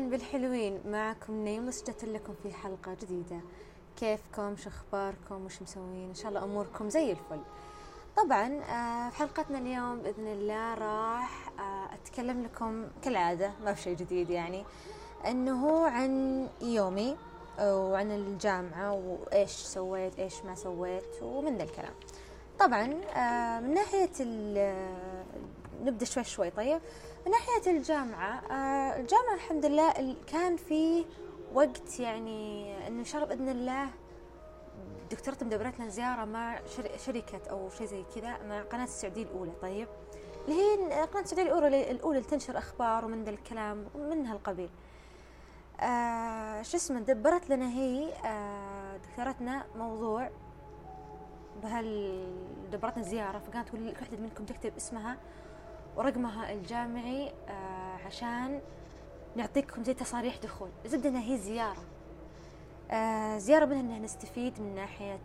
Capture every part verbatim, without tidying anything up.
أهلا بالحلوين، معكم نيم وسجلت لكم في حلقة جديدة. كيفكم؟ شو أخباركم؟ وش مسوين؟ إن شاء الله أموركم زي الفل. طبعا في حلقتنا اليوم بإذن الله راح أتكلم لكم كالعادة، ما في شيء جديد يعني، أنه عن يومي وعن الجامعة وإيش سويت إيش ما سويت ومن ذا الكلام. طبعا من ناحية نبدأ شوي شوي. طيب من ناحية الجامعة، الجامعة الحمد لله كان في وقت يعني إنه إن شاء الله بإذن الله دكتورة مدبرت لنا زيارة مع شركة أو شيء زي كذا مع قناة السعودية الأولى. طيب اللي هي قناة السعودية الأولى الأولى اللي تنشر أخبار ومن ذا الكلام ومن هالقبيل. آه شو اسمه دبرت لنا هي آه دكتورتنا موضوع بهال دبرتنا زيارة، فقالت كل واحدة منكم تكتب اسمها ورقمها الجامعي آه عشان نعطيكم زي تصاريح دخول. زبدنا هي زيارة آه زيارة منها إنها نستفيد من ناحية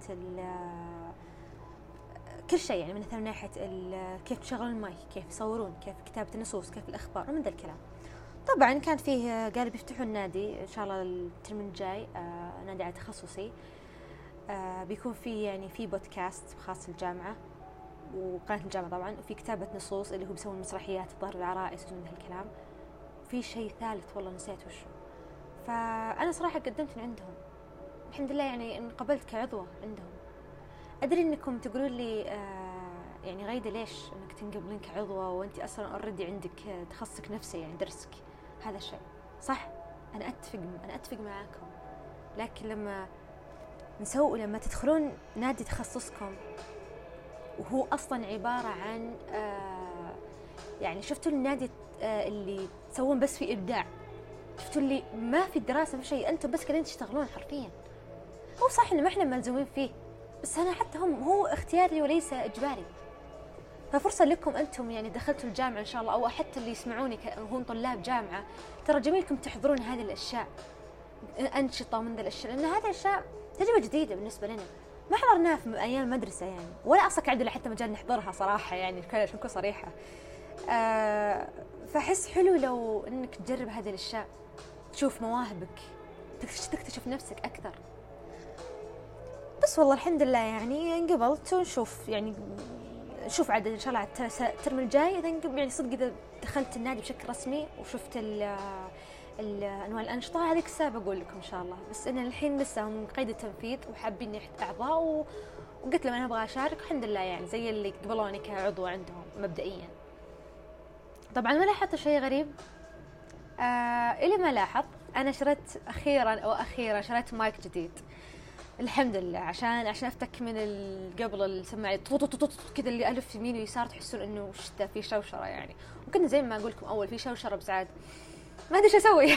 كل شيء، يعني مثلا من ناحية كيف تشغلون المايك، كيف يصورون، كيف كتابة النصوص، كيف الأخبار ومن ذا الكلام. طبعا كان فيه قالوا بيفتحوا النادي إن شاء الله الترم الجاي، آه نادي على تخصصي، آه بيكون فيه يعني في بودكاست خاص الجامعة وقناة الجامعة طبعا، وفي كتابة نصوص اللي هو بيسوون مسرحيات ظهر العرائس ومن هالكلام. في شيء ثالث والله نسيت وشو. فأنا صراحة قدمت من عندهم الحمد لله، يعني إن قبلت كعضوة عندهم. أدري إنكم تقولون لي آه يعني غيدة ليش إنك تنقبلين كعضوة وأنت أصلا أوريدي عندك تخصصك نفسه يعني درسك هذا الشيء صح. أنا أتفق أنا أتفق معاكم، لكن لما نسوي لما تدخلون نادي تخصصكم وهو أصلاً عبارة عن آه يعني شفتوا النادي آه اللي تسوون بس في إبداع، شفتوا اللي ما في دراسة ما في شيء، أنتم بس قاعدين تشتغلون حرفياً. هو صح إن ما إحنا ملزومين فيه، بس أنا حتى هم هو اختياري وليس إجباري. ففرصة لكم أنتم يعني دخلتوا الجامعة إن شاء الله، أو حتى اللي يسمعوني وهم طلاب جامعة، ترى جميلكم تحضرون هذه الأشياء أنشطة ومن ذا الأشياء، لأن هذه الأشياء تجربة جديدة بالنسبة لنا ما حضرناها في أيام المدرسة يعني، ولا أصلا عندنا حتى مجال نحضرها صراحة يعني عشان أكون صريحة. آه فحس حلو لو إنك تجرب هذه الأشياء، تشوف مواهبك، تكتشف نفسك أكثر. بس والله الحمد لله يعني انقبلت، ونشوف يعني نشوف عدد إن شاء الله الترم الجاي إذا انقبل يعني صدق، إذا دخلت النادي بشكل رسمي وشفت ال الأنواع الأنشطة هذيك الساعة بقول لكم إن شاء الله. بس أنا الحين لسه هم قيد التنفيذ وحابين نحت أعضاء، وقلت لهم أنا أبغى أشارك الحمد لله يعني زي اللي قبلوني كعضو عندهم مبدئيا. طبعا ما لاحظت شيء غريب آه اللي ما لاحظ، أنا شريت أخيرا أو أخيرا شريت مايك جديد الحمد لله، عشان عشان أفتك من قبل السماعة كذا اللي ألف يمين ويسار تحسون إنه وش ده في شوشرة يعني، وكنا زي ما أقول لكم أول في شوشرة بزعاد ما أدري شو أسوي.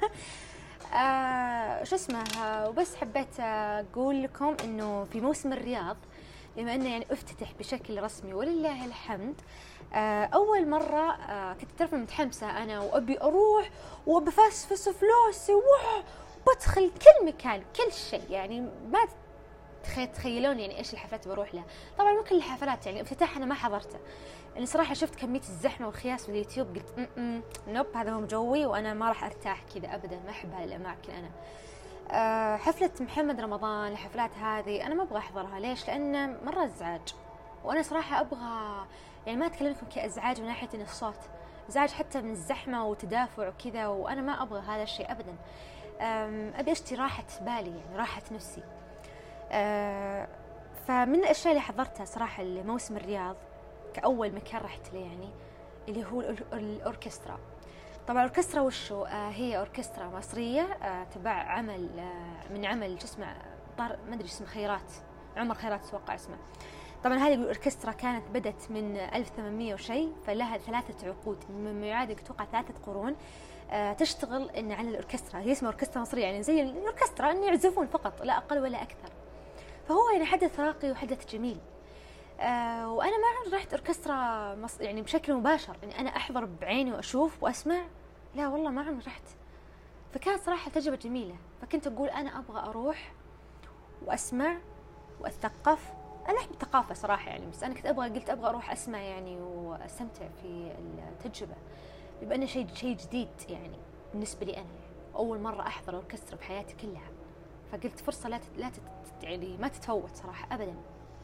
آه شو اسمه وبس حبيت أقول لكم إنه في موسم الرياض بما إنه يعني افتتح بشكل رسمي ولله الحمد. آه أول مرة آه كنت تعرف متحمسة أنا وأبي أروح وبفسفس فلوسي وبدخل كل مكان كل شيء، يعني ما تخيلون يعني إيش الحفلات بروح لها. طبعا مو كل الحفلات يعني افتتاح أنا ما حضرته، يعني صراحة شفت كمية الزحمة والخياس في اليوتيوب قلت م-م نوب هذا هو جوي وأنا ما راح أرتاح كذا أبدا، ما أحب هالأماكن أنا. أه حفلة محمد رمضان الحفلات هذه أنا ما أبغى أحضرها، ليش؟ لأن مرة إزعاج، وأنا صراحة أبغى يعني ما أتكلم لكم كإزعاج من ناحية إن الصوت إزعاج، حتى من الزحمة وتدافع وكذا، وأنا ما أبغى هذا الشيء أبدا. أبي أشتري راحة بالي يعني راحة نفسي. أه فمن الأشياء اللي حضرتها صراحة لموسم الرياض كأول مكان رحت له يعني اللي هو الأوركسترا. طبعا الأوركسترا وشو آه هي أوركسترا مصرية آه تبع عمل آه من عمل شو اسمه طار ما أدري اسمه خيرات عمر خيرات أتوقع اسمه. طبعا هذه الأوركسترا كانت بدت من ألف وثمانمئة وشيء، فلها ثلاثة عقود مما يعادل أتوقع ثلاثة قرون آه تشتغل إن على الأوركسترا. هي اسمها أوركسترا مصرية يعني زي الأوركسترا إن يعزفون فقط لا أقل ولا أكثر. فهو يعني حدث راقي وحدث جميل. آه وأنا ما عمري رحت أوركسترا مص... يعني بشكل مباشر، يعني أنا أحضر بعيني وأشوف وأسمع، لا والله ما عمري رحت. فكانت صراحة تجربة جميلة، فكنت أقول أنا أبغى أروح وأسمع وأتثقف. أنا أحب الثقافة صراحة يعني، بس أنا كنت أبغى قلت أبغى أروح أسمع يعني وأستمتع في التجربة، بما أنه شيء شيء جديد يعني بالنسبة لي أنا يعني. أول مرة أحضر أوركسترا بحياتي كلها، فقلت فرصة لا لا يعني ما تتفوت صراحة أبدا.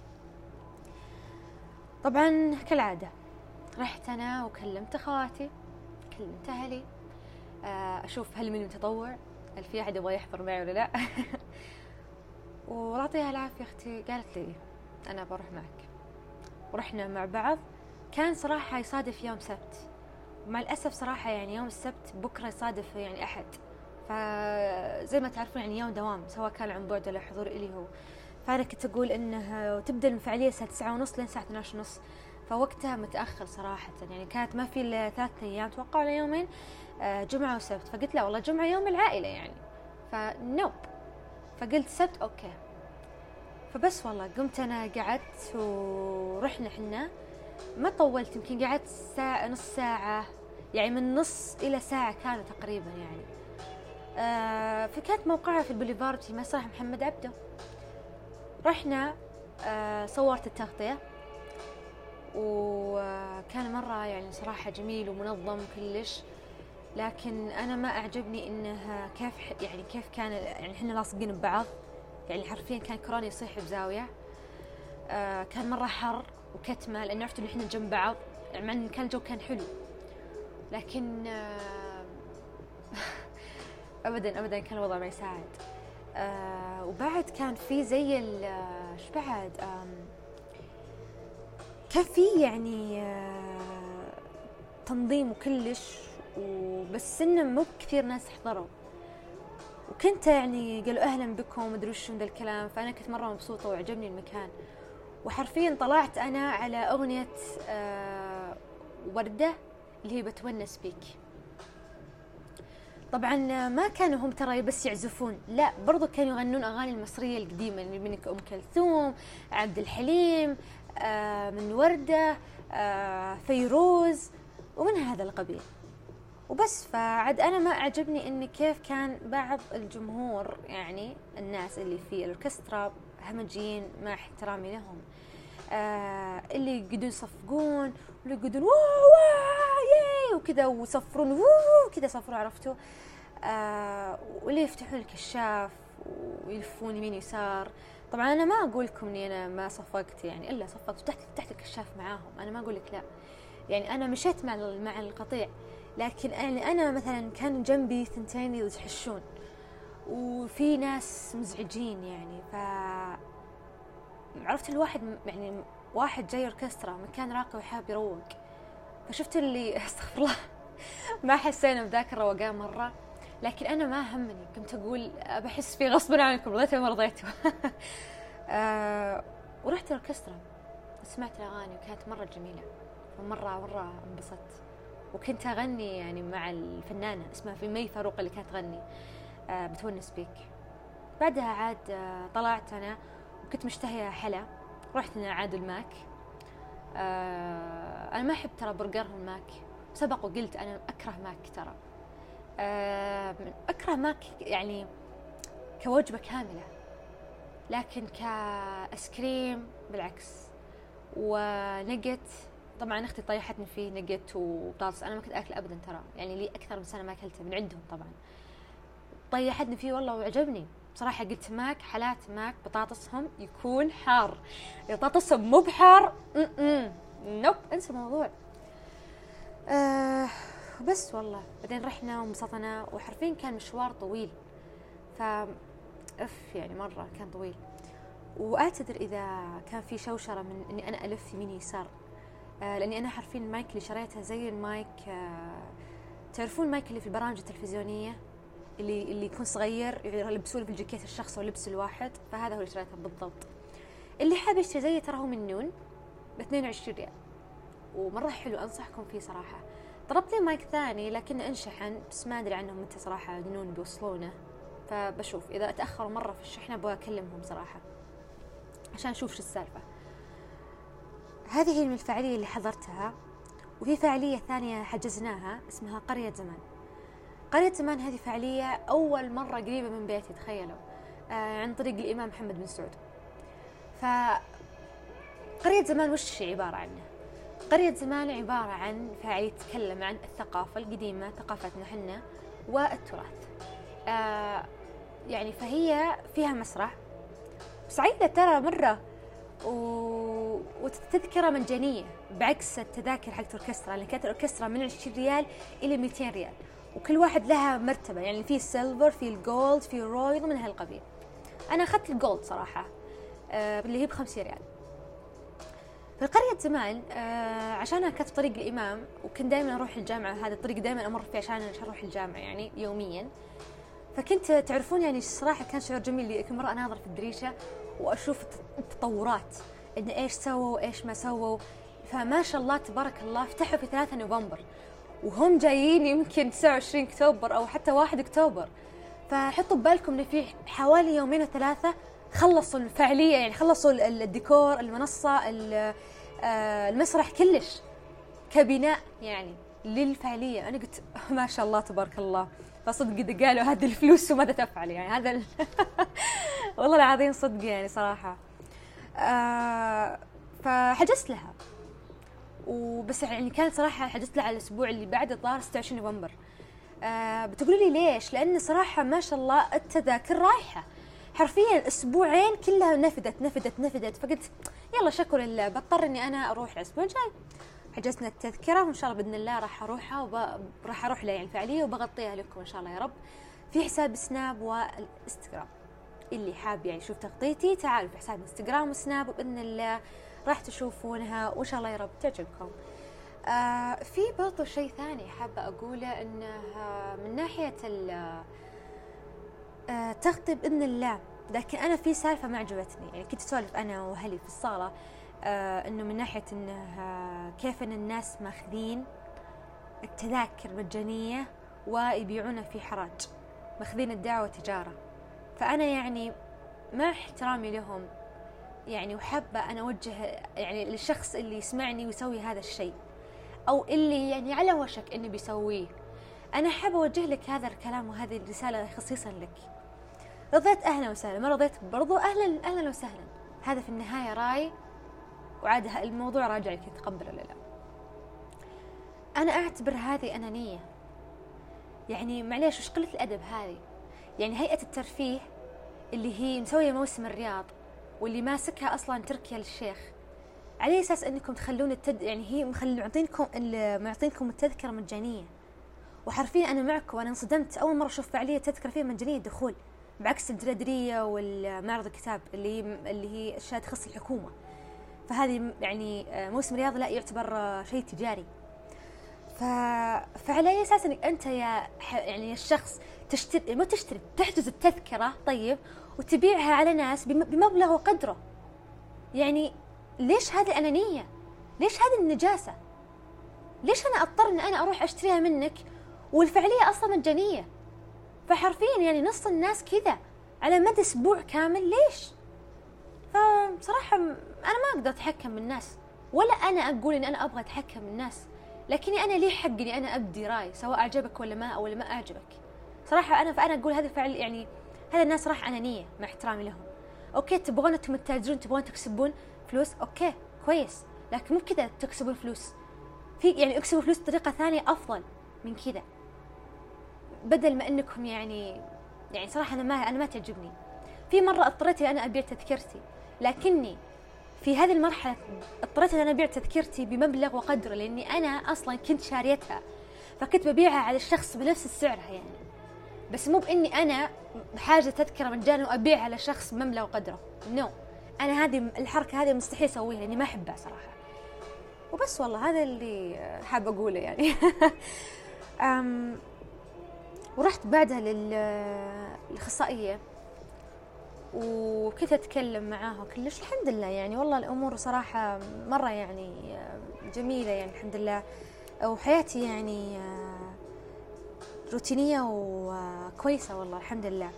طبعا كالعادة رحت أنا وكلمت أخواتي، كلمت أهلي، أشوف هل من متطوع، هل في أحد يبغى يحضر معي ولا لا. ويعطيها العافية أختي قالت لي أنا بروح معك، ورحنا مع بعض. كان صراحة يصادف يوم سبت، ومع الأسف صراحة يعني يوم السبت بكرة يصادف يعني أحد، فزي ما تعرفون يعني يوم دوام سواء كان عن بعد ولا حضور إلي هو. فأنا كنت أقول إنه تبدأ الفعالية الساعة تسعة ونص لين الساعة اثناشر ونص، فوقتها متأخر صراحة يعني، كانت ما في إلا ثلاثة أيام أتوقع ولا يومين، جمعة وسبت. فقلت لا والله جمعة يوم العائلة يعني، فنوب. فقلت سبت أوكي. فبس والله قمت أنا قعدت ورحنا حنا، ما طولت، يمكن قعدت ساعة نص ساعة يعني، من نص إلى ساعة كانوا تقريبا يعني. آه فكانت موقعها في البوليفارد في مسرح محمد عبده. رحنا آه صورت التغطية، وكان مرة يعني صراحة جميل ومنظم كلش. لكن أنا ما أعجبني إنها كيف يعني كيف كان يعني إحنا لاصقين ببعض، يعني حرفيا كان كورونا يصيح بزاوية. آه كان مرة حر وكتمة، لأن عرفت إن إحنا جنب بعض، مع إن كان الجو كان حلو، لكن آه أبدا أبدا كان الوضع ما يساعد. آه وبعد كان في زي ايش بعد كان في يعني آه تنظيم وكلش، وبس إنه مو كثير ناس حضروا، وكنت يعني قالوا أهلا بكم مدري وش من ذا الكلام. فأنا كنت مرة مبسوطة وعجبني المكان، وحرفيا طلعت أنا على أغنية آه وردة اللي هي بتونس بيك. طبعا ما كانوا هم ترى بس يعزفون، لا برضو كانوا يغنون أغاني المصرية القديمة، اللي منك أم كلثوم، عبد الحليم، آه من وردة، آه فيروز، ومن هذا القبيل. وبس. فعد أنا ما أعجبني إن كيف كان بعض الجمهور يعني الناس اللي في الأوركسترا همجيين مع احترامي لهم، آه اللي يقعدون يصفقون واللي يقعدون واو واو ياي وكذا ويصفرون واو كذا صفروا، عرفتوا؟ آه واللي يفتحون الكشاف ويلفون يمين يسار. طبعا أنا ما أقول لكم إني أنا ما صفقت يعني، إلا صفقت وتحت تحت الكشاف معاهم، أنا ما أقول لك لا يعني، أنا مشيت مع مع القطيع، لكن يعني أنا مثلا كان جنبي ثنتين يحشون وفي ناس مزعجين يعني. ف عرفت الواحد يعني واحد جاي أوركسترا مكان راقي وحاب يروق، فشفت اللي استغفر الله ما حسينا بذاك الروقان مرة. لكن أنا ما همني، كنت أقول بحس فيه غصبا عنكم، رضيتوا ما رضيتوا. آه ورحت الأوركسترا سمعت الأغاني وكانت مرة جميلة، ومرة مرة انبسطت. وكنت أغني يعني مع الفنانة اسمها في مي فاروق اللي كانت تغني آه بتونس بيك. بعدها عاد آه طلعت أنا وكنت مشتهية حلا، رحت أنا عاد الماك. آه أنا ما أحب ترى برجرهم ماك، سبق وقلت أنا أكره ماك ترى، آه أكره ماك يعني كوجبة كاملة، لكن كأسكريم بالعكس. ونقت طبعا أختي طيحتني فيه نقت وبطاطس، أنا ما كنت أكل أبدا ترى يعني، لي أكثر من سنة ما أكلته من عندهم طبعا، طيحتني فيه والله وعجبني صراحة. قلت ماك حالات ماك بطاطسهم يكون حار، بطاطسهم مو بحار نوب انسى الموضوع. آه بس والله بعدين رحنا وانبسطنا، وحرفيا كان مشوار طويل، ف اف يعني مرة كان طويل. وأعتذر إذا كان في شوشرة من إني أنا ألف يمين يسار، آه لأني أنا حرفيا المايك اللي شريتها زي المايك آه تعرفون المايك اللي في البرامج التلفزيونية اللي اللي يكون صغير يلبسونه في الجاكيت الشخص ولبس الواحد، فهذا هو اللي شريته بالضبط. اللي حاب يشتري زيه ترى هو من نون ب اثنين وعشرين ريال، ومرة حلو أنصحكم فيه صراحة. طلبت لي مايك ثاني لكن انشحن، بس ما أدري عنهم متى صراحة نون بيوصلونه، فبشوف إذا أتأخروا مرة في الشحنة أبغى أكلمهم صراحة عشان أشوف شو السالفة. هذه هي الفعالية اللي حضرتها. وفي فعالية ثانية حجزناها اسمها قرية زمان. قرية زمان هذه فعالية أول مرة قريبة من بيتي، تخيلوا، آه عن طريق الإمام محمد بن سعود. فقرية زمان وش عبارة عنه؟ قرية زمان عبارة عن فعالية تتكلم عن الثقافة القديمة، ثقافتنا حنا والتراث. آه يعني فهي فيها مسرح سعيدة ترى مرة، و... وتذكرة مجانية بعكس التذاكر حقت الأوركسترا اللي كانت الأوركسترا من عشرين ريال إلى مئتين ريال، وكل واحد لها مرتبة، يعني في السيلفر في الجولد في الرويال من هالقبيل. أنا أخذت الجولد صراحة آه اللي هي بخمسين ريال. في قرية زمان آه عشانها كانت طريق الإمام، وكنت دائما أروح الجامعة، هذا الطريق دائما أمر فيه عشان أروح الجامعة يعني يوميا. فكنت تعرفون يعني الصراحة كان شعور جميل لي كل مرة أنا أناظر في الدريشة وأشوف التطورات، إن إيش سووا وإيش ما سووا. فما شاء الله تبارك الله فتحوا في ثلاثة نوفمبر وهم جايين يمكن تسعة وعشرين أكتوبر أو حتى واحد أكتوبر. فحطوا ببالكم إن في حوالي يومين وثلاثة خلصوا الفعالية، يعني خلصوا الديكور، المنصة، المسرح كلش كبناء يعني للفعالية. أنا قلت ما شاء الله تبارك الله. فصدق إذا قالوا هذه الفلوس وماذا تفعل يعني هذا ال... والله العظيم صدق يعني صراحة. آه فحجزت لها وبس، يعني كانت صراحة حجزت لها على الأسبوع اللي بعد الظاهر ستة وعشرين نوفمبر. آه بتقولوا لي ليش؟ لأن صراحة ما شاء الله التذاكر رايحة حرفيا أسبوعين كلها نفدت نفدت نفدت. فقلت يلا شكر الله بضطر إني أنا أروح الأسبوع الجاي. حجزنا التذكرة وإن شاء الله بإذن الله راح أروحها وراح أروح لها يعني الفعالية وبغطيها لكم إن شاء الله يا رب في حساب سناب والإنستغرام. اللي حاب يعني يشوف تغطيتي تعالوا في حساب انستغرام وسناب وبإذن الله راح تشوفونها وإن شاء الله يا رب تعجبكم. آه في برضو شيء ثاني حابة أقوله، إنه من ناحية التغطية بإذن الله، لكن أنا في سالفة ما عجبتني. يعني كنت أسولف أنا وأهلي في الصالة آه إنه من ناحية إنه آه كيف إن الناس ماخذين التذاكر مجانية ويبيعونها في حراج، ماخذين الدعوة تجارة. فأنا يعني مع احترامي لهم يعني وحابة أنا أوجه يعني للشخص اللي يسمعني ويسوي هذا الشيء أو اللي يعني على وشك إنه بيسويه، أنا حابة أوجه لك هذا الكلام وهذه الرسالة خصيصا لك. رضيت أهلا وسهلا، ما رضيت برضو أهلا أهلا وسهلا. هذا في النهاية راي وعاد الموضوع راجع لك تقبل ولا لا. أنا أعتبر هذه أنانية، يعني معليش وش قلة الأدب هذه. يعني هيئة الترفيه اللي هي مسوية موسم الرياض واللي ماسكها أصلا تركيا للشيخ، على أساس أنكم تخلون التد... يعني هي مخل... معطينكم ال... معطينكم التذكرة مجانية. وحرفيا أنا معكم، وأنا انصدمت أول مرة أشوف فعالية تذكرة فيها مجانية الدخول، بعكس الجرادرية والمعرض الكتاب اللي هي اللي هي أشياء تخص الحكومة. فهذه يعني موسم رياض لا يعتبر شيء تجاري. ف... فعلى أساس أنك أنت يا ح... يعني الشخص تشتري ما تشتري تحجز التذكرة طيب وتبيعها على ناس بم... بمبلغ وقدره. يعني ليش هذه الأنانية؟ ليش هذه النجاسة؟ ليش أنا أضطر أن أنا أروح أشتريها منك والفعالية أصلا مجانية؟ فحرفيا يعني نص الناس كذا على مدى أسبوع كامل. ليش؟ فبصراحة أنا ما أقدر أتحكم بالناس، ولا أنا أقول أن أنا أبغى أتحكم بالناس، لكني أنا لي حق أني أنا أبدي رأي سواء أعجبك ولا ما أو ولا ما أعجبك. صراحة أنا فأنا أقول هذا الفعل يعني هذا الناس راح أنانية مع احترامي لهم. أوكي تبغون أنتم تتاجرون تبغون تكسبون فلوس أوكي كويس، لكن مو كذا تكسبون فلوس. في يعني اكسبوا فلوس بطريقة ثانية أفضل من كذا، بدل ما أنكم يعني يعني صراحة أنا ما أنا ما تعجبني. في مرة اضطريت أنا أبيع تذكرتي، لكني في هذه المرحلة اضطريت أن أنا أبيع تذكرتي بمبلغ وقدره، لأني أنا أصلا كنت شاريتها فكنت ببيعها على الشخص بنفس السعرها يعني، بس مو بإني أنا بحاجة تذكرة مجانا وأبيعها على شخص بمبلغ وقدره. نو no. أنا هذه الحركة هذه مستحيل أسويها لأني ما أحبها صراحة. وبس والله هذا اللي حاب أقوله يعني. أم ورحت بعدها للأخصائية وكنت أتكلم معاها كلش الحمد لله يعني والله الأمور صراحة مرة يعني جميلة يعني الحمد لله، وحياتي يعني روتينية وكويسة والله الحمد لله.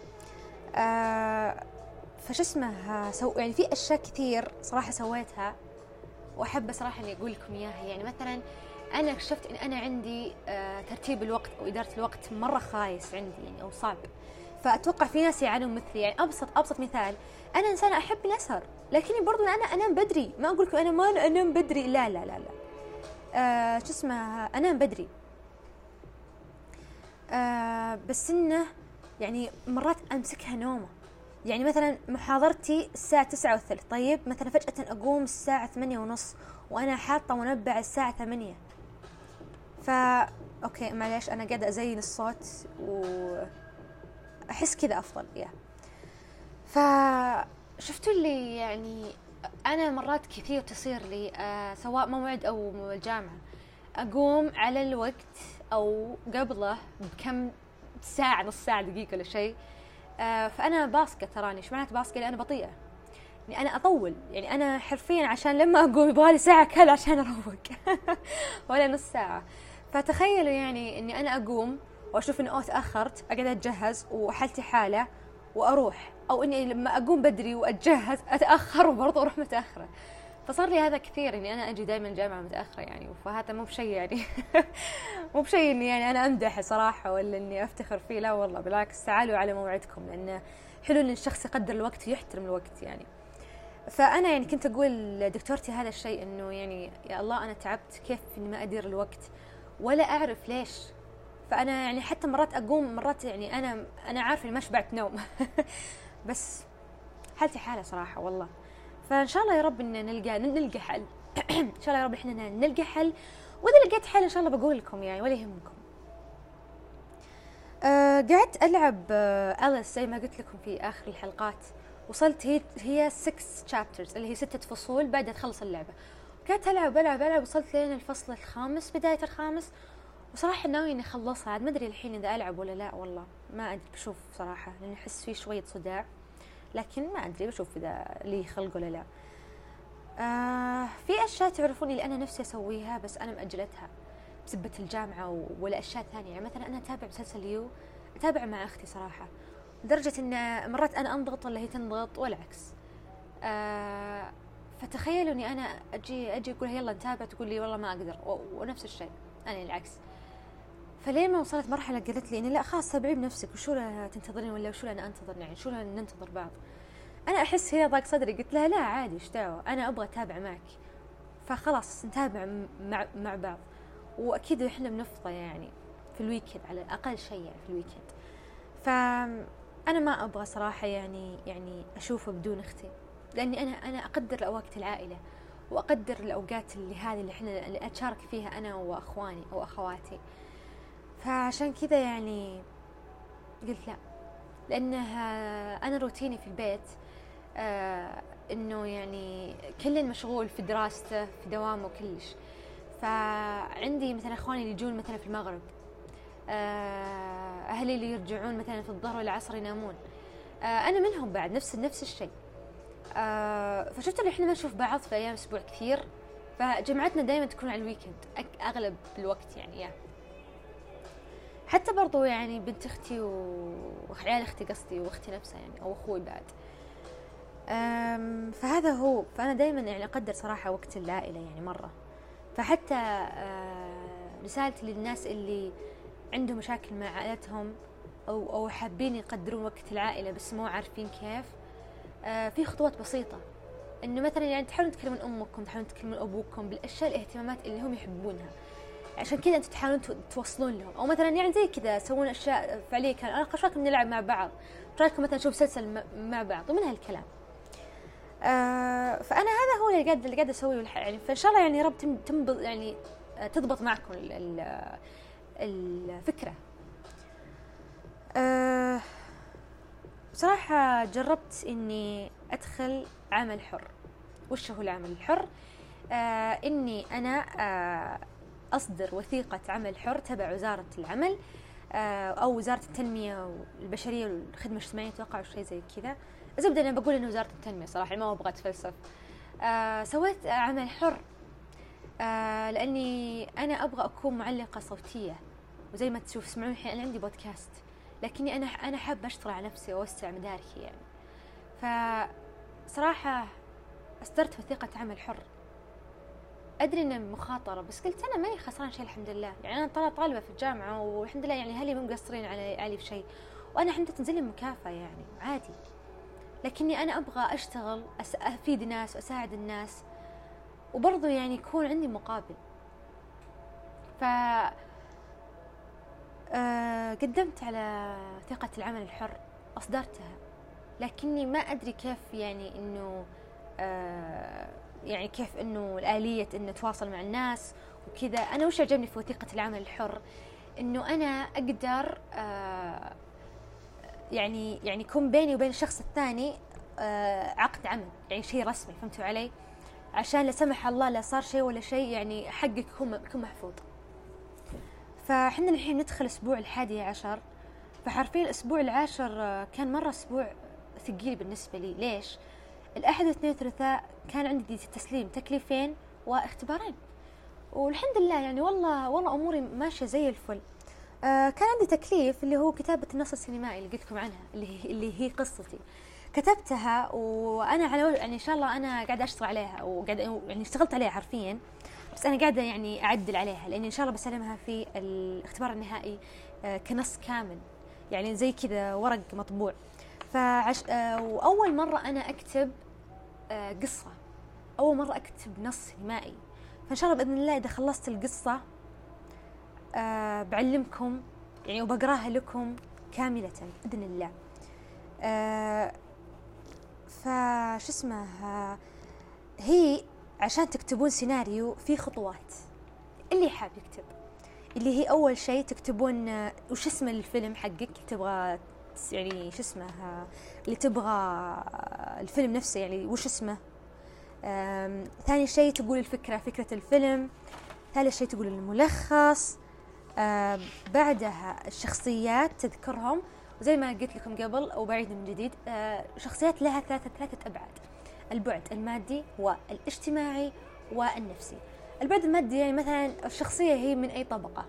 فش اسمه سو يعني في أشياء كثير صراحة سويتها وأحب صراحة إني أقول لكم إياها. يعني مثلا أنا اكتشفت إن أنا عندي ترتيب الوقت أو إدارة الوقت مرة خايس عندي يعني أو صعب، فأتوقع في ناس يعانون مثلي. يعني أبسط أبسط مثال، أنا إنسانة أحب الأسهر لكني برضو أنا أنام بدري. ما أقول لكم أنا ما أنام بدري، لا لا لا لا آه شو اسمه أنام بدري، آه بس إنه يعني مرات أمسكها نومة. يعني مثلا محاضرتي الساعة تسعة وثلث، طيب مثلا فجأة أقوم الساعة ثمانية ونص وأنا حاطة منبه الساعة ثمانية. فا أوكي معليش، أنا قاعدة أزين الصوت وأحس كذا أفضل. يا فشفتوا اللي يعني أنا مرات كثير تصير لي آه سواء موعد أو الجامعة أقوم على الوقت أو قبله بكم ساعة، نص ساعة، دقيقة ولا شيء. آه فأنا باسكة، تراني إيش معناته باسكة؟ لأن أنا بطيئة، يعني أنا أطول، يعني أنا حرفيا عشان لما أقوم يبغالي ساعة كذا عشان أروق ولا نص ساعة. فتخيلوا يعني إني أنا أقوم وأشوف إنه أوه تأخرت، أقعد أتجهز وحالتي حالة وأروح، أو إني لما أقوم بدري وأتجهز أتأخر وبرضه أروح متأخرة. فصار لي هذا كثير، إني أنا أجي دائما الجامعة متأخرة يعني. فهذا مو بشيء يعني مو بشيء إني يعني أنا أمدح صراحة ولا إني أفتخر فيه، لا والله بالعكس، تعالوا على موعدكم، لأن حلو إن الشخص يقدر الوقت ويحترم الوقت يعني. فأنا يعني كنت أقول دكتورتي هذا الشيء، إنه يعني يا الله أنا تعبت، كيف إني ما أدير الوقت ولا أعرف ليش. فأنا يعني حتى مرات أقوم، مرات يعني أنا أنا عارفة إني ما شبعت نوم بس حالتي حالة صراحة والله. فإن شاء الله يا رب إن نلقى نلقى حل إن شاء الله يا رب إحنا نلقى حل، وإذا لقيت حل إن شاء الله بقول لكم يعني، ولا يهمكم. أه قعدت ألعب أه أليس زي ما قلت لكم في آخر الحلقات، وصلت هي هي ستة chapters اللي هي ستة فصول بعد تخلص اللعبة. قعدت ألعب ألعب ألعب وصلت لين الفصل الخامس، بداية الخامس، وصراحة ناوي إني أخلصها. عاد ما أدري الحين إذا ألعب ولا لا، والله ما أدري، بشوف صراحة، لأني أحس فيه شوية صداع، لكن ما أدري، بشوف إذا لي خلق ولا لا. آه في أشياء تعرفوني اللي أنا نفسي أسويها بس أنا مأجلتها بسبة الجامعة ولا أشياء ثانية. يعني مثلا أنا أتابع مسلسل يو، أتابع مع أختي صراحة، لدرجة إن مرات أنا أنضغط ولا هي تنضغط والعكس. آه فتخيلوا إني أنا أجي أجي أقول يلا نتابع، تقول لي والله ما أقدر، ونفس الشيء أنا العكس. فلين ما وصلت مرحلة قالت لي إني لا خلاص تابعي بنفسك، وشو لا تنتظرين ولا وشو لا أنا أنتظر، يعني شو لا ننتظر بعض. أنا أحس هي ضاق صدري، قلت لها لا عادي إيش دعوة، أنا أبغى أتابع معك، فخلاص نتابع مع مع بعض. وأكيد إحنا بنفضى يعني في الويكند على أقل شيء يعني في الويكند. فأنا ما أبغى صراحة يعني يعني أشوفه بدون أختي، لأني أنا أنا أقدر أوقات العائلة وأقدر الأوقات اللي هذه اللي إحنا اللي أتشارك فيها أنا وأخواني أو أخواتي. فعشان كذا يعني قلت لا، لأنها أنا روتيني في البيت آه إنه يعني كل مشغول في دراسته في دوامه كلش. فعندي مثلا إخواني اللي يجون مثلا في المغرب، آه أهلي اللي يرجعون مثلا في الظهر والعصر ينامون، آه أنا منهم بعد نفس نفس الشيء. آه فشفت إن إحنا ما نشوف بعض في أيام أسبوع كثير، فجمعتنا دائما تكون على الويكند أغلب الوقت يعني. يا حتى برضو يعني بنت أختي وعيال أختي قصدي وأختي نفسها يعني، أو أخوي بعد. فهذا هو، فأنا دائما يعني أقدر صراحة وقت العائلة يعني مرة. فحتى رسالتي للناس اللي عندهم مشاكل مع عائلتهم أو أو حابين يقدرون وقت العائلة بس مو عارفين كيف، في خطوات بسيطة، إنه مثلا يعني تحاولون تكلمون أمكم، تحاولون تكلمون أبوكم بالأشياء الاهتمامات اللي هم يحبونها، عشان كذا أنتوا تحاولون توصلون لهم. أو مثلا يعني زي كذا تسوون أشياء فعلية، كان أنا خش رايكم نلعب مع بعض، رايكم مثلا نشوف مسلسل مع بعض، ومن هالكلام. آه فأنا هذا هو اللي قاعد اللي قاعد أسويه يعني. فإن شاء الله يعني يا رب تنبض يعني تضبط معكم الفكرة. آه بصراحة جربت إني أدخل عمل حر. وش هو العمل الحر؟ آه إني أنا آه أصدر وثيقة عمل حر تبع وزارة العمل آه أو وزارة التنمية البشرية والخدمة الاجتماعية، أتوقع شيء زي كذا. زبدة أنا بقول إنه وزارة التنمية صراحة، ما أبغى أتفلسف. آه سويت عمل حر آه لأني أنا أبغى أكون معلقة صوتية، وزي ما تشوف سمعون الحين أنا عندي بودكاست، لكني أنا أنا حابة أشتغل على نفسي وأوسع مداركي يعني. فصراحة أصدرت وثيقة عمل حر. أدري إنه مخاطرة، بس قلت أنا ماني خسران شيء الحمد لله يعني. أنا طالبة طالبة في الجامعة والحمد لله يعني، أهلي مو مقصرين علي علي في شيء، وأنا الحمد لله تنزل لي مكافأة يعني عادي. لكني أنا أبغى أشتغل أفيد ناس وأساعد الناس، وبرضو يعني يكون عندي مقابل. ف آه قدمت على ثقة العمل الحر، أصدرتها، لكني ما أدري كيف يعني إنه آه يعني كيف إنه الآلية إنه أتواصل مع الناس وكذا. أنا وش عجبني في وثيقة العمل الحر إنه أنا أقدر آه يعني يعني يكون بيني وبين الشخص الثاني آه عقد عمل، يعني شيء رسمي، فهمتوا علي؟ عشان لا سمح الله لا صار شيء ولا شيء يعني حقك يكون يكون محفوظ. فحنا الحين ندخل أسبوع الحادي عشر، فحرفيا الأسبوع العاشر كان مرة أسبوع ثقيل بالنسبة لي. ليش؟ الأحد والاثنين والثلاثاء كان عندي تسليم تكليفين واختبارين، والحمد لله يعني والله والله أموري ماشية زي الفل. آه كان عندي تكليف اللي هو كتابة النص السينمائي اللي قلت لكم عنها، اللي هي اللي هي قصتي. كتبتها وأنا على يعني إن شاء الله أنا قاعدة أشتغل عليها، وقاعدة يعني اشتغلت عليها حرفيا، بس أنا قاعدة يعني أعدل عليها لأني إن شاء الله بسلمها في الاختبار النهائي آه كنص كامل، يعني زي كذا ورق مطبوع. فعش آه وأول مرة أنا أكتب آه قصة، أول مرة أكتب نص سينمائي، فإن شاء الله بإذن الله إذا خلصت القصة آه بعلمكم يعني وبقراها لكم كاملة بإذن الله. آه فش اسمه آه هي عشان تكتبون سيناريو في خطوات. اللي حاب يكتب، اللي هي أول شيء تكتبون آه وش اسم الفيلم حقك تبغى يعني شو اسمه آه اللي تبغى آه الفيلم نفسه يعني وش اسمه. آه ثاني شيء تقول الفكرة، فكرة الفيلم. ثالث شيء تقول الملخص. آه بعدها الشخصيات تذكرهم، وزي ما قلت لكم قبل أو بعيد من جديد آه شخصيات لها ثلاثة ثلاثة أبعاد: البعد المادي والاجتماعي والنفسي. البعد المادي يعني مثلا الشخصية هي من أي طبقة.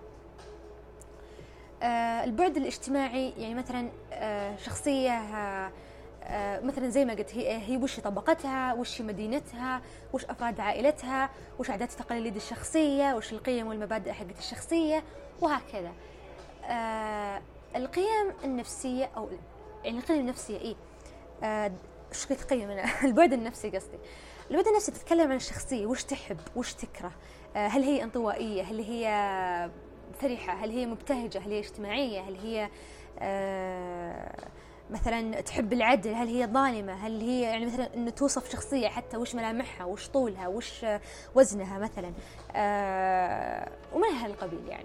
آه البعد الاجتماعي يعني مثلا آه شخصية آه آه مثلا زي ما قلت هي, هي وش طبقتها، وش مدينتها، وش أفراد عائلتها، وش عادات وتقاليد الشخصية، وش القيم والمبادئ حقت الشخصية، وهكذا. آه القيم النفسية أو يعني القيم النفسية إيه آه وش قلت قيم أنا البعد النفسي قصدي. البعد النفسي تتكلم عن الشخصية، وش تحب وش تكره، آه هل هي انطوائية، هل هي فرحة، هل هي مبتهجة، هل هي اجتماعية، هل هي آه مثلا تحب العدل، هل هي ظالمة، هل هي يعني مثلا انه توصف شخصية حتى وش ملامحها، وش طولها، وش وزنها مثلا آه ومن هالقبيل يعني.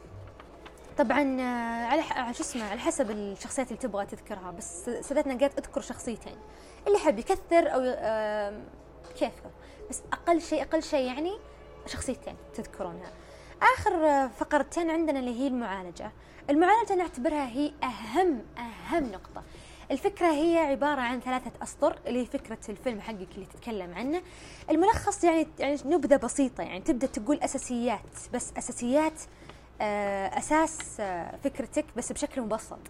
طبعا على على شو اسمه على حسب الشخصيات اللي تبغى تذكرها، بس سادتنا قالت اذكر شخصيتين، اللي حب يكثر او آه كيفكم، بس اقل شيء اقل شيء يعني شخصيتين تذكرونها. آخر فقرتين عندنا اللي هي المعالجة. المعالجة نعتبرها هي أهم أهم نقطة. الفكرة هي عبارة عن ثلاثة أسطر اللي هي فكرة الفيلم حقك اللي تتكلم عنه. الملخص يعني يعني نبذة بسيطة، يعني تبدأ تقول أساسيات، بس أساسيات آه أساس آه فكرتك بس بشكل مبسط.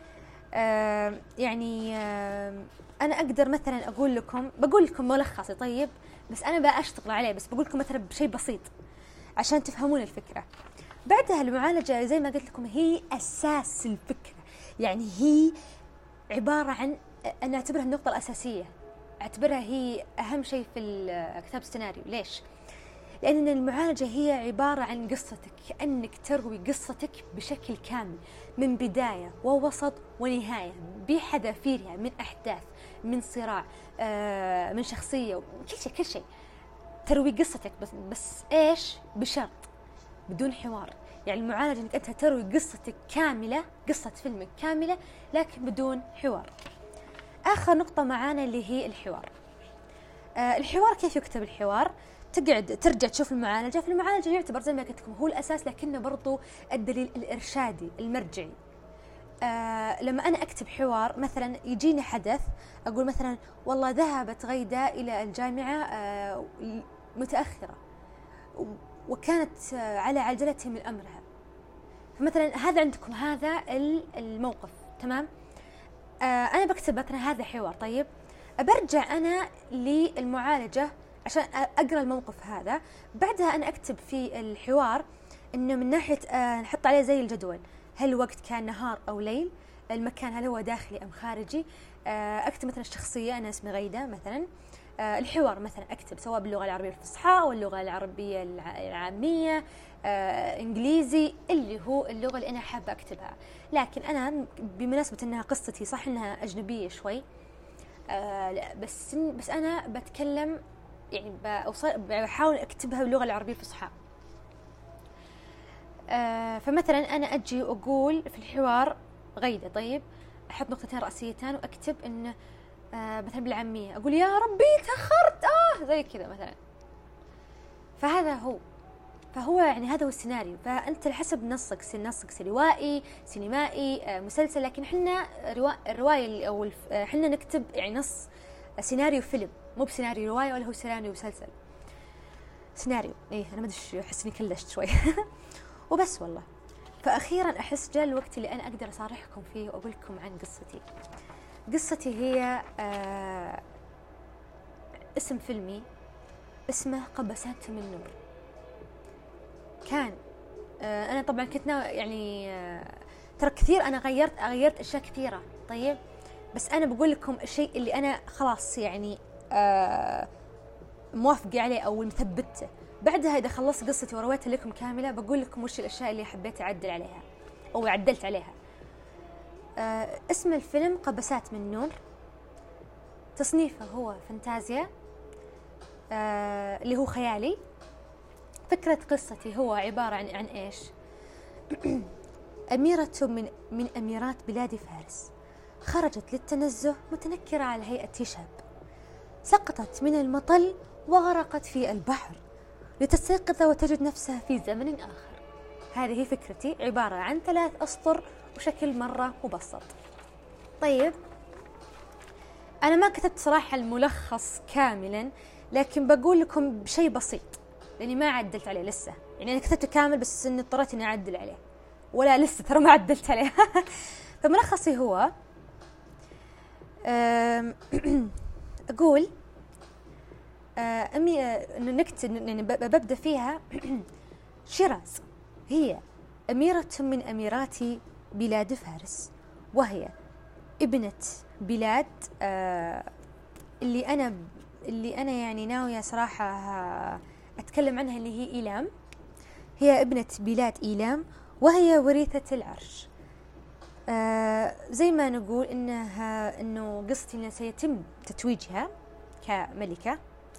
آه يعني آه أنا أقدر مثلا أقول لكم بقول لكم ملخصي طيب، بس أنا بقى أشتغل عليه، بس بقول لكم مثلا بشيء بسيط عشان تفهمون الفكرة. بعدها المعالجة زي ما قلت لكم هي أساس الفكرة، يعني هي عبارة عن أنا أعتبرها النقطة الأساسية، أعتبرها هي أهم شيء في كتاب السيناريو. ليش؟ لأن المعالجة هي عبارة عن قصتك، كأنك تروي قصتك بشكل كامل من بداية ووسط ونهاية بحذافيرها من أحداث، من صراع، آه، من شخصية، كل شيء كل شيء تروي قصتك، بس بس إيش؟ بشرط بدون حوار. يعني المعالجة إنك أنت تروي قصتك كاملة، قصة فيلمك كاملة لكن بدون حوار. آخر نقطة معانا اللي هي الحوار. آه الحوار كيف يكتب الحوار؟ تقعد ترجع تشوف المعالجة. في المعالجة يعتبر زي ما قلت لكم هو الأساس، لكنه برضو الدليل الإرشادي المرجعي. آه لما أنا أكتب حوار مثلا يجيني حدث، أقول مثلا والله ذهبت غيدة إلى الجامعة آه متأخرة وكانت آه على عجلة من أمرها. فمثلا هذا عندكم هذا الموقف، تمام؟ آه أنا بكتب مثلا هذا حوار. طيب برجع أنا للمعالجة عشان أقرأ الموقف هذا، بعدها أنا أكتب في الحوار إنه من ناحية آه نحط عليه زي الجدول، هل الوقت كان نهار أو ليل، المكان هل هو داخلي أم خارجي، آه أكتب مثلا الشخصية أنا اسمي غيدة مثلا، آه الحوار مثلا أكتب سواء باللغة العربية الفصحى أو اللغة العربية العامية، آه إنجليزي، اللي هو اللغة اللي أنا حابة أكتبها. لكن أنا بمناسبة أنها قصتي صح أنها أجنبية شوي، آه بس بس أنا بتكلم يعني بحاول أكتبها باللغة العربية الفصحى. آه فمثلا أنا أجي وأقول في الحوار غيدة، طيب أحط نقطتين رأسيتان وأكتب إنه آه مثلا بالعامية أقول يا ربي تأخرت آه زي كذا مثلا. فهذا هو فهو يعني هذا هو السيناريو. فأنت حسب نصك، نصك روائي سينمائي آه مسلسل، لكن حنا روا... الرواية أو الف... آه حنا نكتب يعني نص سيناريو فيلم، مو بسيناريو رواية ولا هو سيناريو مسلسل، سيناريو. إيه أنا ما أدري أحس إني كلشت شوي وبس والله. فأخيرا أحس جاء الوقت اللي أنا أقدر أصارحكم فيه وأقول لكم عن قصتي. قصتي هي آه اسم فيلمي اسمه قبسات من نور. كان آه أنا طبعا كنت يعني آه ترى كثير أنا غيرت غيرت أشياء كثيرة، طيب بس أنا بقول لكم الشيء اللي أنا خلاص يعني آه موافقة عليه أو مثبته. بعدها إذا خلصت قصتي ورويتها لكم كاملة بقول لكم وش الأشياء اللي حبيت أعدل عليها أو عدلت عليها. آه اسم الفيلم قبسات من نور، تصنيفه هو فانتازيا آه اللي هو خيالي. فكرة قصتي هو عبارة عن عن إيش؟ أميرة من من أميرات بلاد فارس خرجت للتنزه متنكرة على هيئة شاب، سقطت من المطل وغرقت في البحر لتستيقظ وتجد نفسها في زمن آخر. هذه هي فكرتي، عبارة عن ثلاث أسطر وشكل مرة مبسط. طيب أنا ما كتبت صراحة الملخص كاملا، لكن بقول لكم بشيء بسيط لأني ما عدلت عليه لسه. يعني أنا كتبته كامل بس إني اضطريت إني أعدل عليه، ولا لسه ترى ما عدلت عليه فملخصي هو أقول أمي إنه نكتب يعني ببدأ فيها شيراز هي أميرة من أميرات بلاد فارس، وهي ابنة بلاد آه اللي أنا اللي أنا يعني ناوية صراحة أتكلم عنها، اللي هي إيلام. هي ابنة بلاد إيلام وهي وريثة العرش. آه زي ما نقول إنها إنه قصتي سيتم تتويجها كملكة.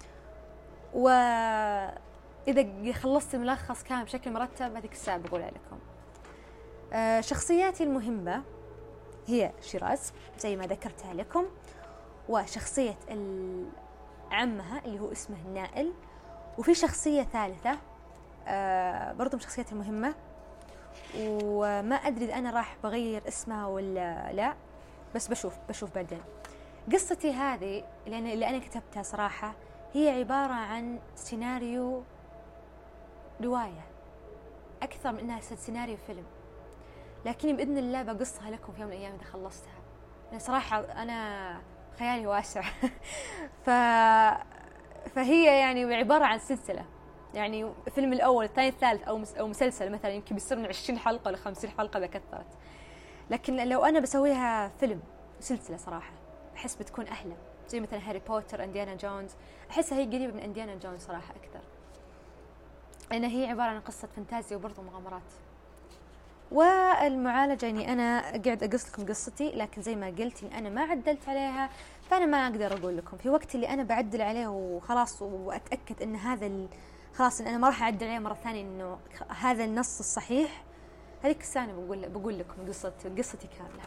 وإذا خلصت الملخص كان بشكل مرتب هذيك الساعة بقولها لكم. آه شخصياتي المهمة هي شيراز زي ما ذكرتها لكم، وشخصية عمها اللي هو اسمه النائل، وفي شخصية ثالثة آه برضو من شخصيات المهمة، وما أدري إذا أنا راح بغير اسمها ولا لا، بس بشوف بشوف بعدين. قصتي هذه اللي أنا, اللي أنا كتبتها صراحة هي عبارة عن سيناريو رواية أكثر من أنها سيناريو فيلم، لكني بإذن الله بقصها لكم في يوم من الأيام إذا خلصتها. يعني صراحة أنا خيالي واسع ف... فهي يعني عبارة عن سلسلة، يعني الفيلم الأول الثاني الثالث أو أو مسلسل مثلا يمكن بيصير من عشرين حلقة ل خمسين حلقة إذا كثرت. لكن لو أنا بسويها فيلم سلسلة صراحة أحس بتكون أحلى، زي مثلا هاري بوتر، أنديانا جونز. أحسها هي قريبة من أنديانا جونز صراحة أكثر، لأن هي عبارة عن قصة فانتازيا وبرضه مغامرات. والمعالجة يعني أنا قاعد أقص لكم قصتي، لكن زي ما قلت إن أنا ما عدلت عليها، فأنا ما أقدر أقول لكم في وقت اللي أنا بعدل عليه وخلاص وأتأكد إن هذا ال... خلاص إن أنا ما راح أعدل عليه مرة ثانية إنه هذا النص الصحيح. هذيك السنة بقول بقول لكم قصة قصتي كاملة.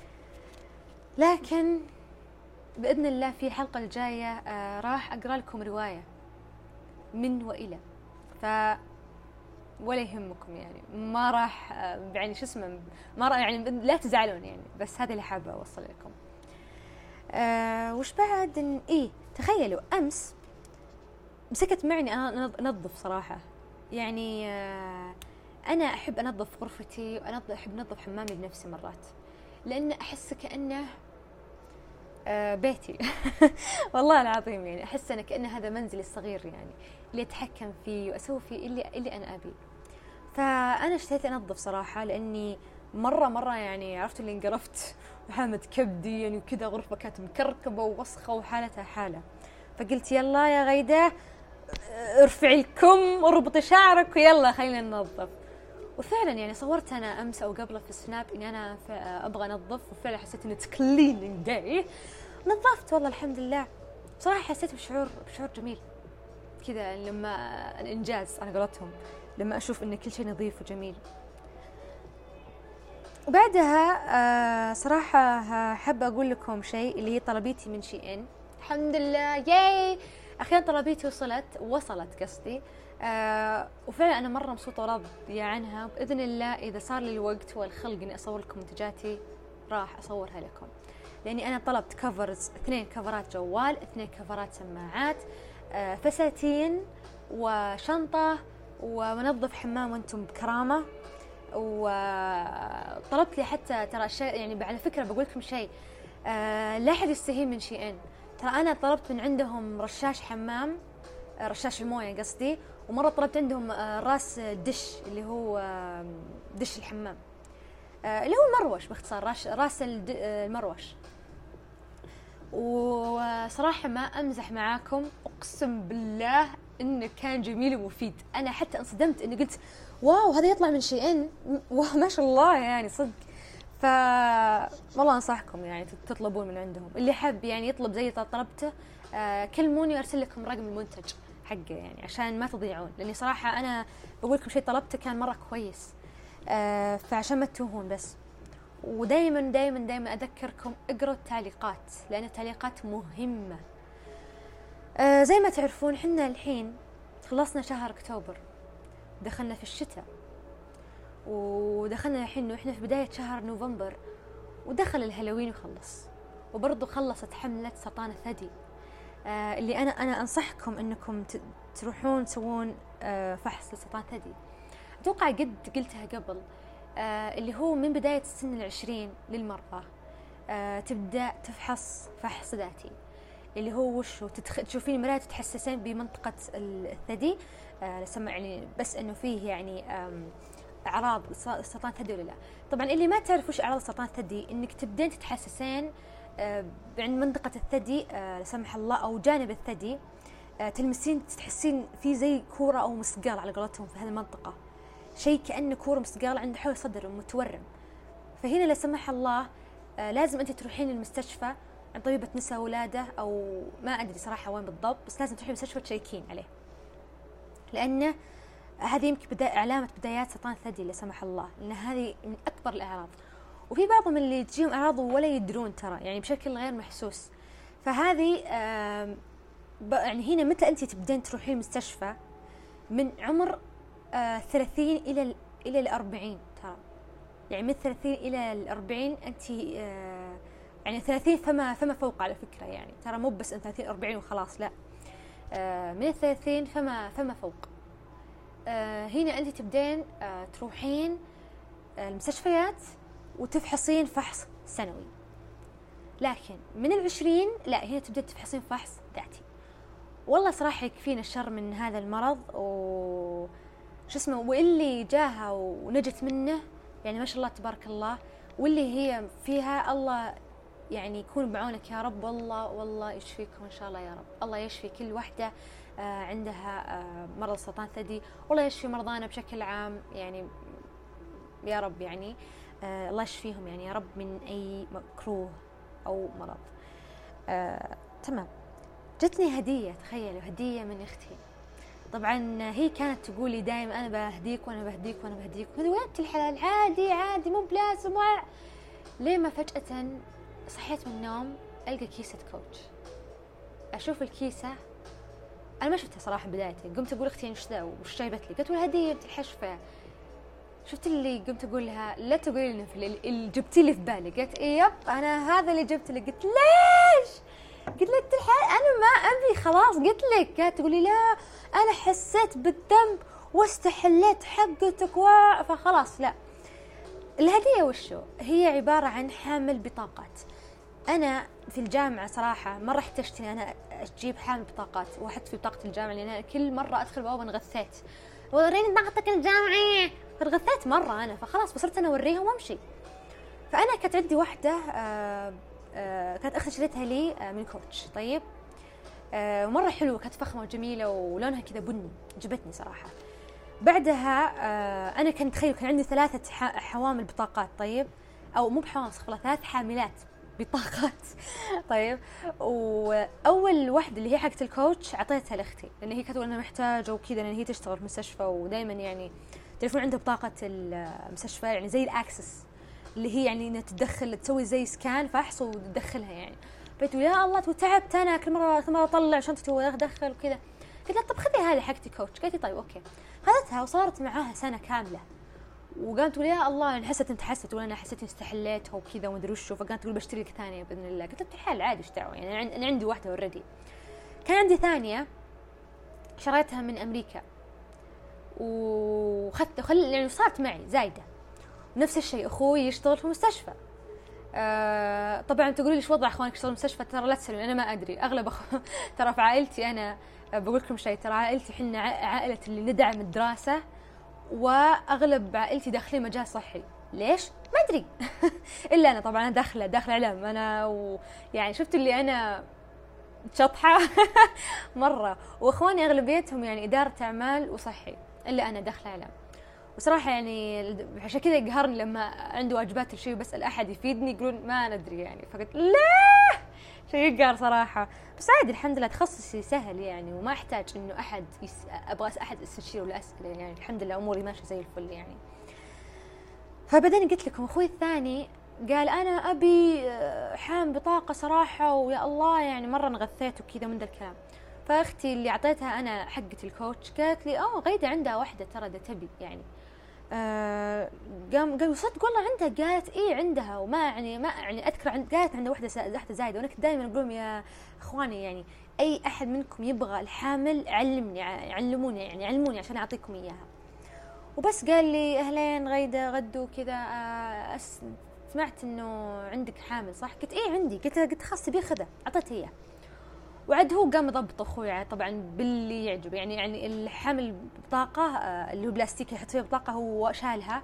لكن بإذن الله في الحلقة الجاية آه راح أقرأ لكم رواية من وإلى، ف ولا يهمكم يعني ما راح يعني شو اسمه ما راح يعني لا تزعلون يعني، بس هذا اللي حابة أوصل لكم. آه وش بعد إن إيه تخيلوا أمس مسكت معني أنا أنظف صراحة، يعني آه أنا أحب أنظف غرفتي وأنظف أحب أنظف حمامي بنفسي مرات، لأن أحس كأنه آه بيتي والله العظيم، يعني أحس أنا كأنه هذا منزلي الصغير يعني اللي أتحكم فيه وأسوي فيه اللي اللي أنا أبي. فأنا اشتهيت أنظف صراحة، لأني مرة مرة يعني عرفت اللي انقرفت وحامد كبدي يعني وكذا، غرفة كانت مكركبة ووسخة وحالتها حالة. فقلت يلا يا غيدة ارفعي الكم اربطي شعرك ويلا خلينا ننظف. وفعلا يعني صورت انا امس او قبله في السناب اني انا ابغى انظف، وفعلا حسيت اني كليننج داي، نظفت والله الحمد لله. بصراحه حسيت بشعور بشعور جميل كذا لما الانجاز على قولتهم، لما اشوف ان كل شيء نظيف وجميل. وبعدها آه صراحه حابه اقول لكم شيء اللي هي طلبيتي من شي ان. الحمد لله ياي اخيرا طلبيتي وصلت وصلت قصدي. آه وفعلا انا مره مبسوطه وراضيه عنها، باذن الله اذا صار لي الوقت والخلق اني اصور لكم منتجاتي راح اصورها لكم، لاني انا طلبت كفرز، اثنين كفرات جوال، اثنين كفرات سماعات، آه فساتين وشنطه ومنظف حمام وانتم بكرامه. وطلبت لي حتى ترى شيء يعني على فكره بقول لكم شيء، آه لا احد يستهين من شي ان، ترى انا طلبت من عندهم رشاش حمام، رشاش المويه قصدي، ومره طلبت عندهم راس دش اللي هو دش الحمام اللي هو المروش باختصار، راس المروش. وصراحه ما امزح معاكم اقسم بالله انه كان جميل ومفيد. انا حتى انصدمت اني قلت واو هذا يطلع من شي ان، ما شاء الله يعني صدق. ف والله انصحكم يعني تطلبون من عندهم، اللي حب يعني يطلب زي طلبته آه كلموني وارسل لكم رقم المنتج حقه يعني عشان ما تضيعون، لاني صراحه انا بقول لكم شيء طلبته كان مره كويس، آه فعشان ما تتوهون بس. ودائما دائما دائما اذكركم اقروا التعليقات، لان التعليقات مهمه. آه زي ما تعرفون حنا الحين خلصنا شهر اكتوبر، دخلنا في الشتاء، ودخلنا الحين واحنا في بدايه شهر نوفمبر، ودخل الهالوين وخلص، وبرضه خلصت حمله سرطان الثدي آه اللي انا انا انصحكم انكم تروحون تسوون آه فحص لسرطان الثدي. اتوقع قد قلتها قبل، آه اللي هو من بدايه السن العشرين للمراه آه تبدا تفحص فحص ذاتي، اللي هو وشو تتخ... تشوفين المرايه تتحسسين بمنطقه الثدي آه سمع يعني بس انه فيه يعني اعراض سرطان الثدي ولا لا. طبعا اللي ما تعرف وش اعراض سرطان الثدي، انك تبدين تتحسسين آه عند منطقه الثدي آه لا سمح الله او جانب الثدي آه تلمسين تحسين في زي كوره او مسقال على قولتهم في هذه المنطقه، شيء كانه كوره مسقال عند حول صدر متورم. فهنا لا سمح الله آه لازم انت تروحين المستشفى عند طبيبه نساء ولاده، او ما ادري صراحه وين بالضبط، بس لازم تروحين المستشفى تشيكين عليه، لانه هذه يمكن بداية علامة بدايات سرطان الثدي لا سمح الله، لأن هذه من أكبر الأعراض. وفي بعضهم اللي تجيهم أعراض ولا يدرون ترى يعني بشكل غير محسوس. فهذه يعني هنا متى أنت تبدين تروحين المستشفى؟ من عمر ثلاثين إلى إلى الأربعين ترى، يعني من ثلاثين إلى الأربعين أنت يعني ثلاثين فما فما فوق على فكرة، يعني ترى مو بس أن ثلاثين أربعين وخلاص، لا من الثلاثين فما فما فوق. آه هنا أنت تبدين آه تروحين آه المستشفيات وتفحصين فحص سنوي. لكن من العشرين لا، هنا تبدين تفحصين فحص ذاتي. والله صراحة يكفينا الشر من هذا المرض و شو اسمه، واللي جاها ونجت منه يعني ما شاء الله تبارك الله، واللي هي فيها الله يعني يكون بعونك يا رب. والله والله يشفيكم إن شاء الله يا رب. الله يشفي كل واحدة آه عندها آه مرض سرطان ثدي، والله يشفي مرضانا بشكل عام يعني يا رب، يعني آه الله يشفيهم يعني يا رب من أي مكروه أو مرض. آه تمام. جتني هدية، تخيلوا هدية من أختي. طبعا هي كانت تقول لي دائما أنا بهديك وأنا بهديك وأنا بهديك، وهذا وين الحلال عادي عادي مو بلازم. ليه ما فجأة صحيت من النوم ألقى كيسة كوتش، أشوف الكيسة أنا ما شفتها صراحة بدايتي، قمت أقول أختي وش ذا وش جايبت لي؟ قلت لها هدية بنت الحشفة. شفت اللي قمت أقول لها لا تقولي لي اللي جبتي لي في بالي، قالت إيه يب أنا هذا اللي جبت لي. قلت ليش؟ قلت لك الحين أنا ما أبي خلاص قلت لك. قالت تقولي لا أنا حسيت بالذنب واستحليت حقتك و... فخلاص لا. الهدية وشو هي؟ عبارة عن حامل بطاقات. أنا في الجامعة صراحة مرة احتجت أنا أجيب حامل بطاقات وأحط في بطاقة الجامعة، لأن أنا كل مرة أدخل بابا انغثيت وريني بطاقتك الجامعية، فانغثيت مرة أنا، فخلاص بصرت أنا أوريهم وأمشي. فأنا كانت عندي واحدة آآ آآ كانت أختي شريتها لي من كوتش. طيب آه مرة حلوة، كانت فخمة وجميلة ولونها كذا بني، عجبتني صراحة. بعدها آه أنا كنت تخيل كان عندي ثلاثة حوامل بطاقات، طيب أو مو بحوامل، استغفر الله، ثلاث حاملات بطاقات. طيب، وأول واحدة اللي هي حقت الكوتش أعطيتها لأختي، لأن هي كانت أنا محتاجة وكذا، لأن هي تشتغل في مستشفى ودائما يعني تعرفون عندها بطاقة المستشفى يعني زي الأكسس اللي هي يعني إنها تدخل تسوي زي سكان فحص وتدخلها يعني. بتقول يا الله تعبت أنا كل مرة كل مرة أطلع شنطتي وأدخل وكذا. قلت لها طب خذي هذه حقتي كوتش. قالت لي طيب أوكي. خذتها وصارت معاها سنة كاملة، وقامت تقول يا الله يعني حست انت حست تقول انا حسيت اني استحليتها وكذا وما ادري وشو، فقامت تقول بشتري لك ثانيه باذن الله. قلت لها الحال عادي ايش دعوه يعني، انا عندي واحده اوريدي. كان عندي ثانيه شريتها من امريكا وخذت خل يعني صارت معي زايده. ونفس الشيء اخوي يشتغل في مستشفى. آه طبعا تقولي ليش وضع اخوانك يشتغلون في مستشفى؟ ترى لا تسالون، انا ما ادري. اغلب أخو... ترى في عائلتي انا بقول لكم شيء، ترى عائلتي احنا عائله اللي ندعم الدراسه، واغلب عائلتي داخلين مجال صحي. ليش؟ ما ادري. الا انا طبعا انا داخله داخله اعلام انا، ويعني شفت اللي انا شطحه مره، واخواني اغلبيتهم يعني اداره اعمال وصحي، الا انا داخله اعلام. وصراحه يعني عشان كذا يقهرني لما عندي واجبات الشيء وبسال احد يفيدني يقولون ما ندري يعني، فقلت لا شيء يقهر صراحه. بس عادي الحمد لله تخصصي سهل يعني، وما احتاج انه احد يس... ابغى احد استشير ولا اسئله يعني، الحمد لله اموري ماشيه زي الفل يعني. فبعدين قلت لكم اخوي الثاني قال انا ابي حام بطاقه صراحه، ويا الله يعني مره انغثيت وكذا من ذا الكلام. فاختي اللي اعطيتها انا حقه الكوتش قالت لي اه غيده عندها واحده ترى ده تبي يعني. آه قام قال صدق والله عندها؟ قالت ايه عندها، وما يعني ما يعني اذكر عند قالت عندها واحده واحده زايده. وانا كنت دائما اقول لهم يا اخواني يعني اي احد منكم يبغى الحامل علمني علموني يعني علموني عشان اعطيكم اياها. وبس قال لي اهلين غيده غدو كذا، آه سمعت انه عندك حامل صح؟ قلت ايه عندي. قلت قلت خلاص تبي خذه. اعطيته اياه وعد هو قام يضبط اخوي طبعا باللي يعجب يعني. يعني الحمل بطاقه اللي هو بلاستيك يحط فيها بطاقه هو شالها،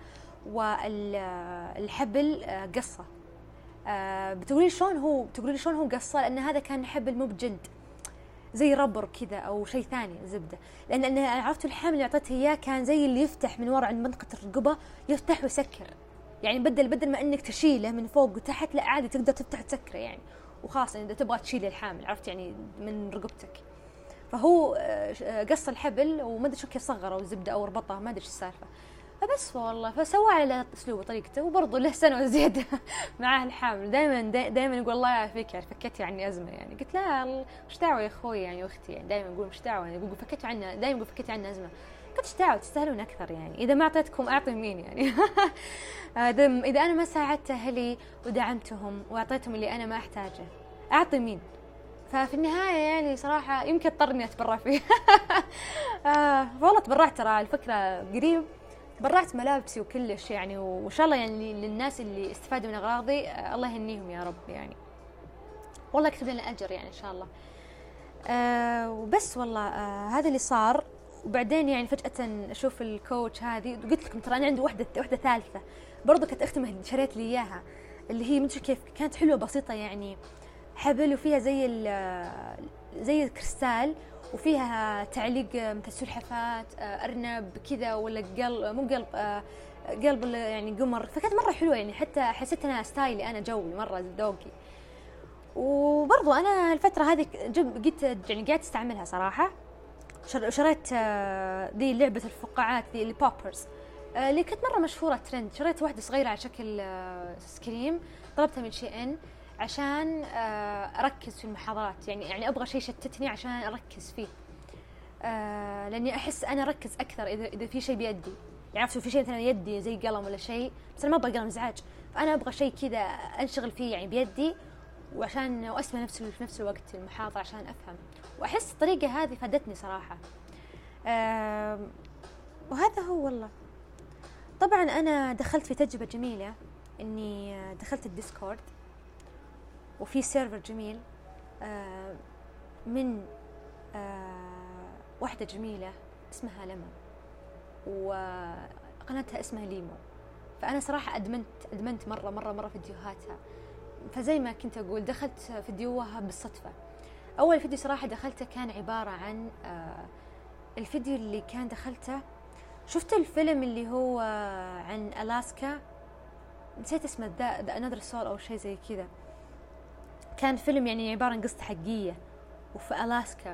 والحبل قصه. بتقولي شلون هو بتقولي شلون هو قصه؟ لان هذا كان حبل مو بجلد زي ربر كذا او شيء ثاني زبده. لان انا عرفت الحمل اللي اعطيته اياه كان زي اللي يفتح من ورا عند منطقه الرقبه، يفتح ويسكر يعني، بدل بدل ما انك تشيله من فوق وتحت لا عادي تقدر تفتح وتسكره يعني. وخاصة إذا تبغى تشيل الحامل عرفت يعني من رقبتك. فهو قص الحبل وما أدري شو كيف صغره وزبدة أو ربطه، ما أدري إيش السالفة. فبس والله فسوى على أسلوبه وطريقته، وبرضه له سنة وزيادة معاه الحامل. دائما دائما يقول الله يعافيك يعني فكيتي عني أزمة يعني. قلت لا وش دعوة يا أخوي يعني وأختي يعني، دائما يقول وش دعوة يعني، يقول فكيتوا عنا، دائما يقول فكيتي عنا أزمة. قلت ايش دعوة تستاهلون أكثر يعني، إذا ما أعطيتكم أعطي مين يعني. إذا أنا ما ساعدت أهلي ودعمتهم وأعطيتهم اللي أنا ما أحتاجه أعطي مين؟ ففي النهاية يعني صراحة يمكن اضطرني أتبرع فيه. آه والله تبرعت ترى الفكرة قريب، برعت ملابسي وكلش يعني، وإن شاء الله يعني للناس اللي استفادوا من أغراضي آه الله يهنيهم يا رب يعني، والله يكتب لنا أجر يعني إن شاء الله. آه وبس والله آه هذا اللي صار. وبعدين يعني فجأة أشوف الكوتش هذه، قلت لكم ترى أنا عندي واحدة واحدة ثالثة برضو كانت أختي شريت لي إياها، اللي هي مدري كيف كانت حلوة بسيطة يعني، حبل وفيها زي زي الكريستال، وفيها تعليق مثل سلحفات أرنب كذا ولا قلب مو قلب قلب يعني قمر. فكانت مرة حلوة يعني، حتى حسيت أنا ستايلي أنا جوي مرة ذوقي. وبرضو أنا الفترة هذه جيت يعني قاعدة استعملها صراحة. شريت ذي لعبة الفقاعات ذي اللي بوبرز اللي كانت مرة مشهورة ترند. شريت واحدة صغيرة على شكل سكريم، طلبتها من شي إن عشان أركز في المحاضرات يعني. يعني أبغى شيء يشتتني عشان أركز فيه، لأني أحس أنا أركز أكثر إذا إذا في شيء بيدي يعني. عرفتوا في شيء مثلا يدي زي قلم ولا شيء، بس أنا ما أبغى قلم إزعاج، فأنا أبغى شيء كذا أنشغل فيه يعني بيدي، وعشان وأسمع نفسي في نفس الوقت المحاضرة عشان أفهم. وأحس الطريقة هذه فادتني صراحة. وهذا هو والله. طبعا أنا دخلت في تجربة جميلة، إني دخلت الديسكورد وفي سيرفر جميل من واحدة جميلة اسمها لما، وقناتها اسمها ليمو. فأنا صراحة أدمنت أدمنت مرة مرة مرة فيديوهاتها. فزي ما كنت أقول دخلت فيديوها بالصدفة. اول فيديو صراحه دخلته كان عباره عن آه الفيديو اللي كان دخلته، شفت الفيلم اللي هو عن ألاسكا، نسيت اسمه، ذا انذر سول او شيء زي كذا. كان فيلم يعني عباره عن قصه حقيقيه وفي ألاسكا،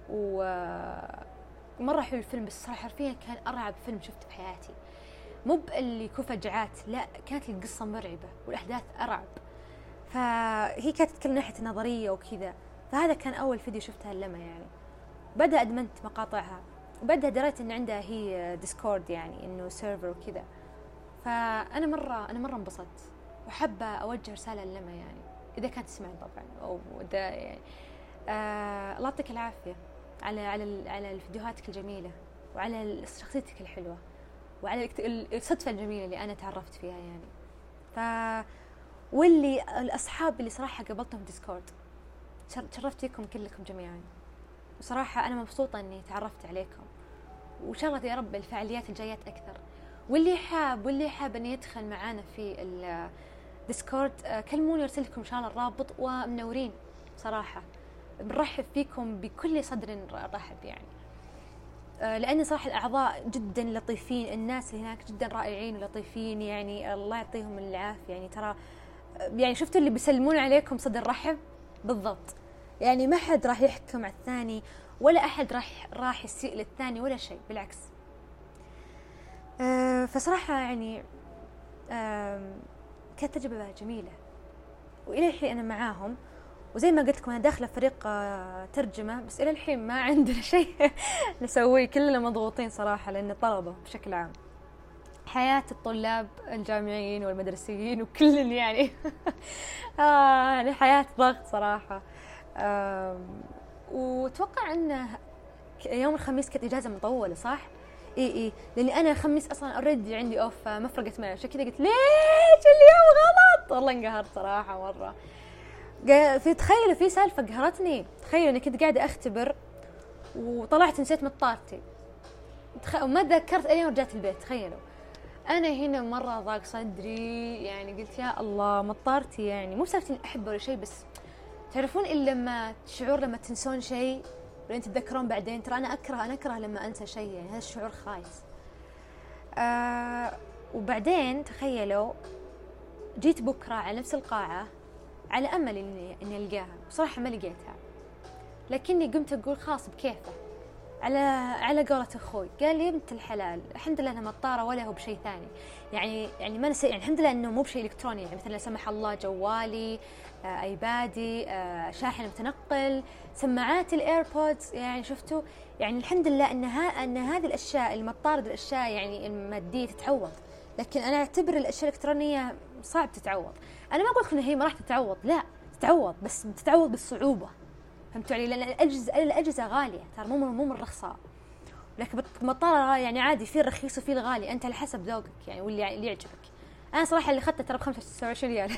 ومره حلو الفيلم. بس صراحه حرفيا كان ارعب فيلم شفته في حياتي، مو اللي يكون فجعات، لا كانت القصه مرعبه والاحداث ارعب. فهي كانت تتكلم ناحيه النظريه وكذا. فهذا كان اول فيديو شفتها لما يعني بدأ أدمنت مقاطعها، وبعدها دريت إن عندها هي ديسكورد، يعني إنه سيرفر وكذا. فأنا مرة أنا مرة انبسطت، وحابة أوجه رسالة لما يعني إذا كانت تسمعني طبعا، أو ده يعني آه الله يعطيك العافية على على على فيديوهاتك الجميلة، وعلى شخصيتك الحلوة، وعلى الصدفة الجميلة اللي أنا تعرفت فيها يعني. ف واللي الأصحاب اللي صراحة قابلتهم ديسكورد، تشرفت فيكم كلكم جميعا. وصراحة أنا مبسوطة إني تعرفت عليكم، وإن شاء الله يا رب الفعاليات الجايات أكثر. واللي حاب واللي حاب إنه يدخل معانا في الديسكورد كلموني أرسل لكم إن شاء الله الرابط، ومنورين صراحة. بنرحب فيكم بكل صدر رحب يعني، لأن صراحة الأعضاء جدا لطيفين، الناس اللي هناك جدا رائعين ولطيفين يعني، الله يعطيهم العافية يعني. ترى يعني شفتوا اللي بيسلمون عليكم صدر رحب بالضبط يعني، ما حد راح يحكم على الثاني، ولا أحد راح راح يسيء للثاني ولا شيء، بالعكس. أه فصراحة يعني أه كانت تجربة جميلة، وإلى الحين أنا معاهم. وزي ما قلت لكم أنا داخلة فريق أه ترجمة، بس إلى الحين ما عندنا شيء نسويه، كلنا مضغوطين صراحة، لأن الطلبة بشكل عام، حياة الطلاب الجامعيين والمدرسيين وكل يعني آه حياة ضغط صراحة. وتوقع انه يوم الخميس كانت اجازه مطوله صح؟ اي اي لاني انا الخميس اصلا اوريدي عندي اوف، ما فرقت معي، عشان كذا قلت ليش اليوم غلط. والله انقهرت صراحه مره. في تخيلوا في سالفه قهرتني، تخيلوا اني كنت قاعده اختبر وطلعت نسيت مطارتي، وما تذكرت اي يوم رجعت البيت. تخيلوا انا هنا مره ضاق صدري يعني، قلت يا الله مطارتي، يعني مو سالفتي اني احب ولا شيء، بس تعرفون إلا لما تشعر لما تنسون شيء ولا تتذكرون بعدين. ترى أنا أكره أنا أكره لما أنسى شيء، يعني هذا الشعور خايس. آه وبعدين تخيلوا جيت بكرة على نفس القاعة على أمل إني إني ألقاها، بصراحة ما لقيتها، لكني قمت أقول خلاص بكيفه، على على قولة أخوي قال لي بنت الحلال الحمد لله أنا مطارة ولا هو بشيء ثاني، يعني يعني ما نسي، يعني الحمد لله إنه مو بشيء إلكتروني، يعني مثلا لا سمح الله جوالي، آه ايبادي، آه شاحن متنقل، سماعات الايربودز، يعني شفتوا يعني الحمد لله ان ها ان هذه الاشياء المطارد الاشياء يعني الماديه تتعوض، لكن انا اعتبر الاشياء الالكترونيه صعب تتعوض. انا ما قلت ان هي ما راح تتعوض، لا تتعوض، بس تتعوض بالصعوبه، فهمتوا علي؟ لان الاجهزه الاجهزه غاليه ترى، مو مو من رخصه، لكن مطار يعني عادي في الرخيص وفي الغالي، انت على حسب ذوقك يعني واللي اللي يعجبك. انا صراحه اللي اخذته ترى ب خمسة وعشرين ريال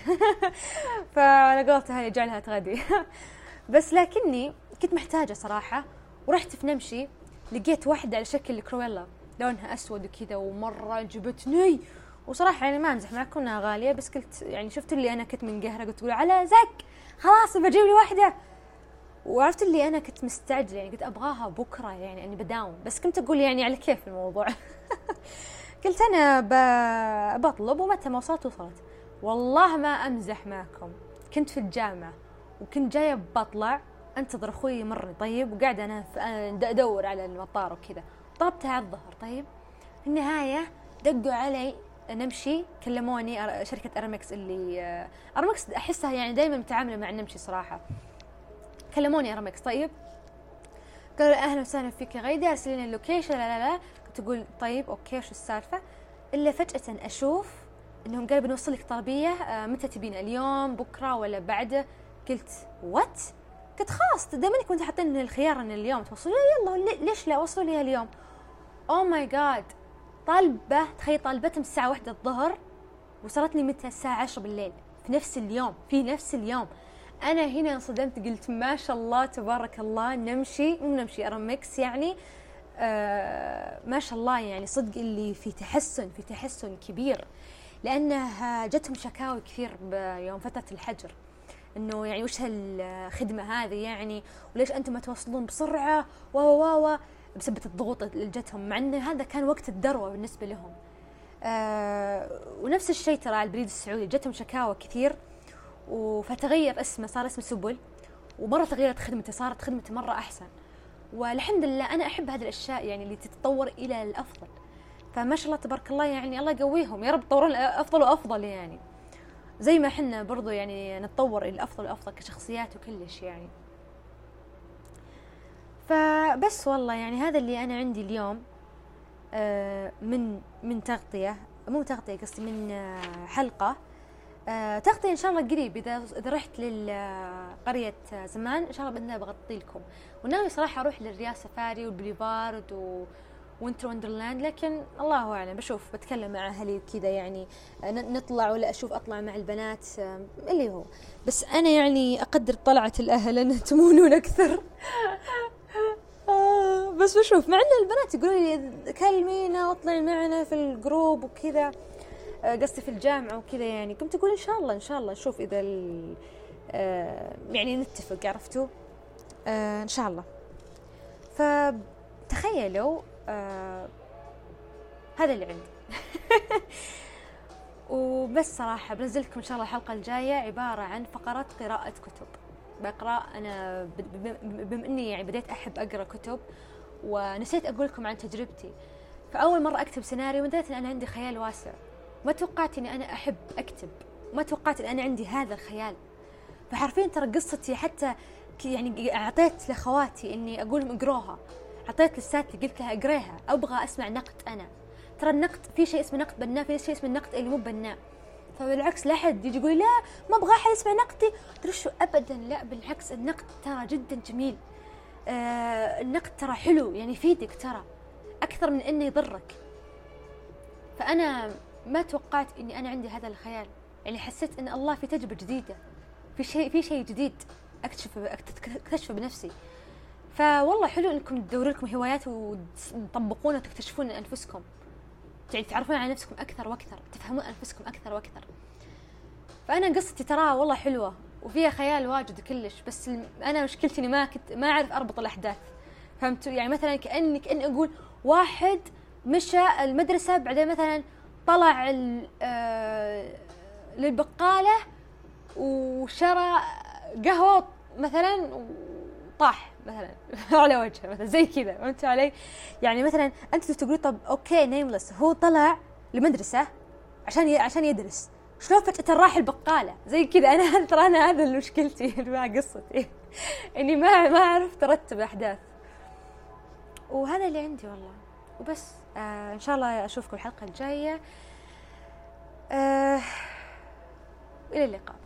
فانا قلت هاي جعلها تغدي بس لكني كنت محتاجه صراحه، ورحت في نمشي لقيت واحده على شكل كرويلا لونها اسود وكذا، ومره عجبتني، وصراحه يعني ما امزح معكم انها غاليه، بس قلت يعني شفت اللي انا كنت منقهره، قلت تقول على زك خلاص بجيب لي واحده، وعرفت اللي انا كنت مستعجله يعني، قلت ابغاها بكره يعني اني بداوم، بس كنت اقول يعني على كيف الموضوع قلت أنا بطلب، ومتى ما وصلت وصلت. والله ما أمزح معكم، كنت في الجامعة وكنت جاية بطلع أنتظر أخوي مرني طيب، وقاعدة أنا أدور على المطار وكذا، طلبتها على الظهر طيب. في النهاية دقوا علي نمشي، كلموني شركة أرمكس، اللي أرمكس أحسها يعني دايما متعاملة مع نمشي صراحة، كلموني أرمكس طيب، قالوا أهلا وسهلا فيك يا غيدة، أرسلين اللوكيشن، لا لا لا تقول طيب أوكي وش السالفة، إلا فجأة أشوف إنهم قالوا بنوصل لك طلبية، آه متى تبين، اليوم بكرة ولا بعده؟ قلت وات؟ قلت خلاص دائما كنت حاطين الخيار إن اليوم توصلوا، يلا ليش لا وصلوا لي اليوم. أوه ماي جاد، طالبة تخيل طالبتهم الساعة واحدة الظهر، وصلتني متى؟ الساعة عشرة بالليل في نفس اليوم، في نفس اليوم. أنا هنا انصدمت، قلت ما شاء الله تبارك الله، نمشي مو نمشي أرمكس يعني آه ما شاء الله يعني، صدق اللي في تحسن في تحسن كبير، لأنه جتهم شكاوي كثير بيوم فترة الحجر، انه يعني وش هالخدمه هذه يعني، وليش انتم ما توصلون بسرعه و و و بسبب الضغوط اللي جتهم، مع انه هذا كان وقت الذروه بالنسبه لهم. آه ونفس الشيء ترى على البريد السعودي جتهم شكاوى كثير، فتغير اسمه صار اسمه سبل، ومره تغيرت خدمته صارت خدمته مره احسن. والحمد لله انا احب هذه الاشياء يعني اللي تتطور الى الافضل، فما شاء الله تبارك الله يعني الله يقويهم يا رب يطورون افضل وافضل يعني، زي ما احنا برضو يعني نتطور الى افضل وافضل كشخصيات وكلش يعني. فبس والله يعني هذا اللي انا عندي اليوم من من تغطيه، مو تغطيه قصدي من حلقه تغطيه ان شاء الله قريب. اذا اذا رحت للقريه زمان ان شاء الله باذن الله بغطي لكم. وناوي صراحه اروح للرياض سفاري والبليفارد و وينتر وندرلاند، لكن الله اعلم بشوف بتكلم مع اهلي وكذا يعني نطلع، ولا اشوف اطلع مع البنات اللي هو. بس انا يعني اقدر طلعه الاهل ان تمونون اكثر. بس بشوف مع ان البنات يقولوا لي كلمينا واطلعي معنا في الجروب وكذا، قصدي في الجامعه وكذا يعني. كنت اقول ان شاء الله ان شاء الله نشوف اذا يعني نتفق، عرفتوا ان شاء الله. فتخيلوا آه هذا اللي عندي. وبس صراحة بنزل لكم إن شاء الله الحلقة الجاية عبارة عن فقرات قراءة كتب. بقرأ أنا بما إني يعني بديت أحب أقرأ كتب، ونسيت أقول لكم عن تجربتي. فأول مرة أكتب سيناريو بدأت إن أنا عندي خيال واسع، ما توقعت إني أنا أحب أكتب، ما توقعت إن أنا عندي هذا الخيال. فحرفيا ترى قصتي حتى يعني أعطيت لأخواتي إني أقول لهم اقروها، حطيت لساتي قلت لها اقريها، ابغى اسمع نقد. انا ترى النقد في شيء اسمه نقد بناء، في شيء اسمه النقد اللي مو بناء. فبالعكس لا حد يجي يقول لا ما ابغى احد يسمع نقدي، ترى شو ابدا، لا بالعكس النقد ترى جدا جميل. آه النقد ترى حلو يعني يفيدك ترى اكثر من انه يضرك. فانا ما توقعت اني انا عندي هذا الخيال، يعني حسيت ان الله في تجربه جديده، في شيء في شيء جديد اكتشفه اكتشفه بنفسي. فوالله حلو انكم تدوروا لكم هوايات وتطبقونها وتكتشفون انفسكم، يعني تعرفون على نفسكم اكثر واكثر، تفهمون انفسكم اكثر واكثر. فانا قصتي تراها والله حلوه وفيها خيال واجد كلش، بس انا مشكلتي اني ما كنت ما اعرف اربط الاحداث، فهمتوا يعني؟ مثلا كاني كاني اقول واحد مشى المدرسه بعدين مثلا طلع آه للبقاله وشرى قهوه مثلا طاح مثلا على وجهه مثلا زي كذا، فهمتوا علي؟ يعني مثلا انت تقولي طب اوكي نيملس هو طلع لمدرسه عشان ي... عشان يدرس، شلون فجاه راح البقاله زي كذا؟ انا ترى انا هذا مشكلتي مع قصتي اني ما ما اعرف ارتب احداث. وهذا اللي عندي والله وبس. آه ان شاء الله اشوفكم الحلقه الجايه. آه الى اللقاء.